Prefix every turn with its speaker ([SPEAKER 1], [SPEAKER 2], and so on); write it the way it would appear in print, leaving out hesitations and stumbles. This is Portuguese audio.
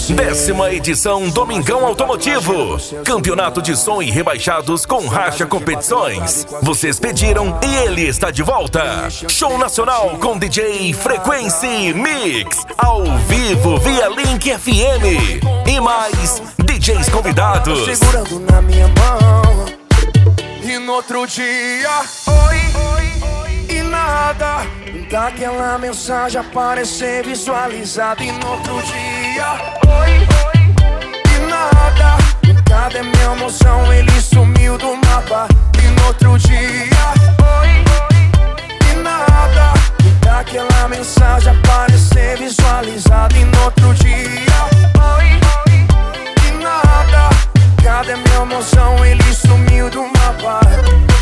[SPEAKER 1] 10ª edição Domingão Automotivo. Campeonato de som e rebaixados com Racha Competições. Vocês pediram e ele está de volta. Show nacional com DJ Frequency Mix. Ao vivo via Link FM. E mais DJs convidados.
[SPEAKER 2] Segurando na minha mão. E no outro dia, oi, e nada. Daquela mensagem aparecer visualizada. E no outro dia, oi, e nada. Cadê minha emoção? Ele sumiu do mapa. E no outro dia, oi, e nada. Daquela mensagem aparecer visualizada. E no outro dia, oi, e nada. Cadê minha emoção? Ele sumiu do mapa.